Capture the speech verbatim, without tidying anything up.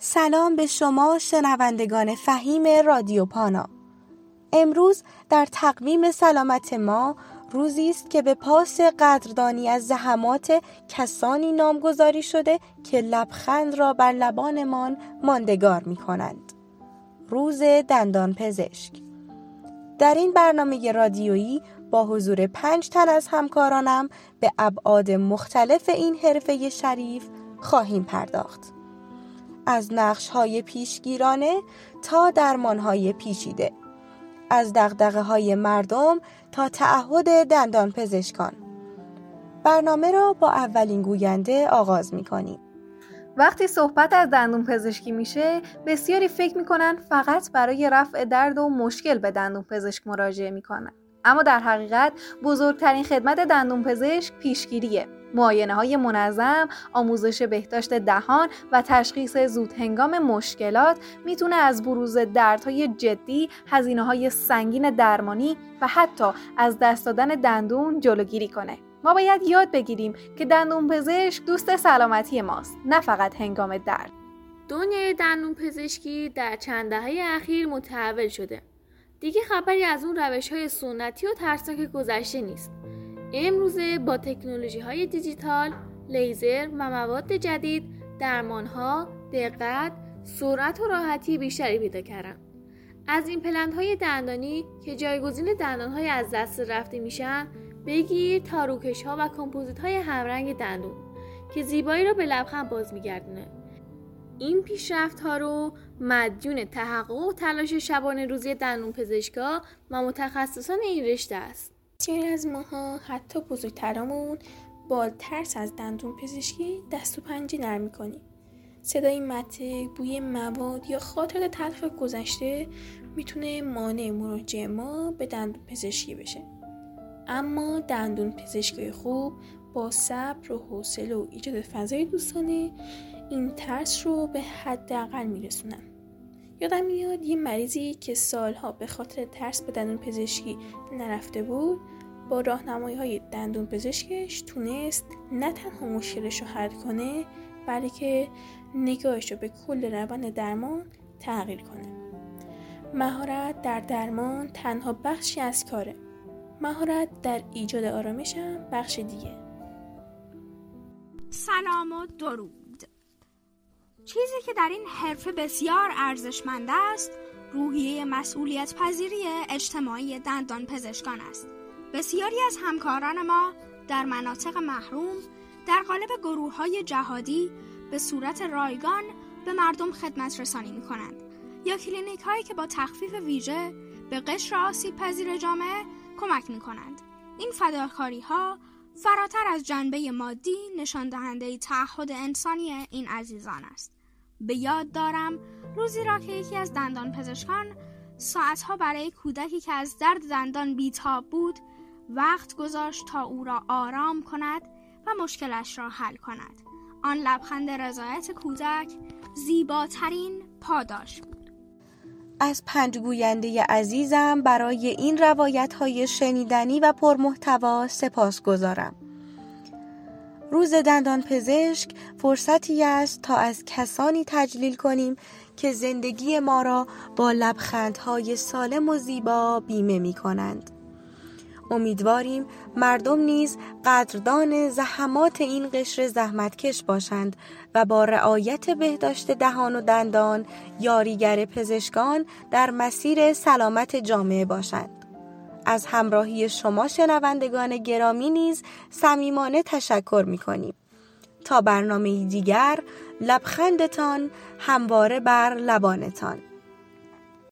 سلام به شما شنوندگان فهیم رادیو پانا. امروز در تقویم سلامت ما روزی است که به پاس قدردانی از زحمات کسانی نامگذاری شده که لبخند را بر لبانمان ماندگار می کنند. روز دندان پزشک. در این برنامه رادیویی با حضور پنج تن از همکارانم به ابعاد مختلف این حرفه شریف خواهیم پرداخت. از نقش‌های پیشگیرانه تا درمان‌های پیچیده، از دغدغه‌های مردم تا تعهد دندان پزشکان. برنامه را با اولین گوینده آغاز می‌کنیم. وقتی صحبت از دندون پزشکی میشه، بسیاری فکر میکنن فقط برای رفع درد و مشکل به دندون پزشک مراجعه میکنن. اما در حقیقت بزرگترین خدمت دندون پزشک پیشگیریه. معاینه‌های منظم، آموزش بهداشت دهان و تشخیص زود هنگام مشکلات میتونه از بروز دردهای جدی، هزینه‌های سنگین درمانی و حتی از دست دادن دندون جلوگیری کنه. ما باید یاد بگیریم که دندون پزشک دوست سلامتی ماست، نه فقط هنگام درد. دنیای دندون پزشکی در چند دهه اخیر متحول شده. دیگه خبری از اون روش‌های سنتی و ترسناک گذشته نیست. امروزه با تکنولوژی‌های دیجیتال، لیزر و مواد جدید، درمان‌ها دقت، سرعت و راحتی بیشتری پیدا کردن. از این پلنت‌های دندانی که جایگزین دندان‌های از دست رفته میشن، بگیر تا روکش‌ها و کمپوزیت‌های همرنگ دندون که زیبایی رو به لبخند باز می‌گردونه. این پیشرفت‌ها رو مدیون تحقق و تلاش شبانه روزی دندون پزشکا و متخصصان این رشته است. بسیاری از ماها، حتی بزرگترامون، با ترس از دندون پزشکی دست و پنجه نرم می‌کنیم. صدای مته، بوی مواد یا خاطرات تلخ گذشته میتونه مانع مراجعه ما به دندون پزشکی بشه. اما دندون پزشکی خوب با صبر و حوصله و ایجاد فضای دوستانه این ترس رو به حداقل میرسونن. یادم میاد یه مریضی که سالها به خاطر ترس به دندون پزشکی نرفته بود، با راهنمایی‌های دندون پزشکش تونست نه تنها مشکلش رو حل کنه، بلکه نگاهش رو به کل روند درمان تغییر کنه. مهارت در درمان تنها بخشی از کاره. مهارت در ایجاد آرامش هم بخش دیگه. سلام و درود. چیزی که در این حرفه بسیار ارزشمند است، روحیه مسئولیت پذیری اجتماعی دندان پزشکان است. بسیاری از همکاران ما در مناطق محروم در قالب گروه‌های جهادی به صورت رایگان به مردم خدمت رسانی می‌کنند یا کلینیک هایی که با تخفیف ویژه به قشر آسیب پذیر جامعه کمک می‌کنند. این فداکاری ها فراتر از جنبه مادی نشان دهنده تعهد انسانی این عزیزان است. به یاد دارم روزی را که یکی از دندان پزشکان ساعتها برای کودکی که از درد دندان بیتاب بود وقت گذاشت تا او را آرام کند و مشکلش را حل کند. آن لبخند رضایت کودک زیباترین پاداش بود. از پنج گوینده عزیزم برای این روایت‌های شنیدنی و پرمحتوا سپاس گذارم. روز دندان پزشک فرصتی است تا از کسانی تجلیل کنیم که زندگی ما را با لبخندهای سالم و زیبا بیمه می کنند. امیدواریم مردم نیز قدردان زحمات این قشر زحمتکش باشند و با رعایت بهداشت دهان و دندان یاریگر پزشکان در مسیر سلامت جامعه باشند. از همراهی شما شنوندگان گرامی نیز صمیمانه تشکر می‌کنیم. تا برنامه دیگر، لبخندتان همواره بر لبانتان.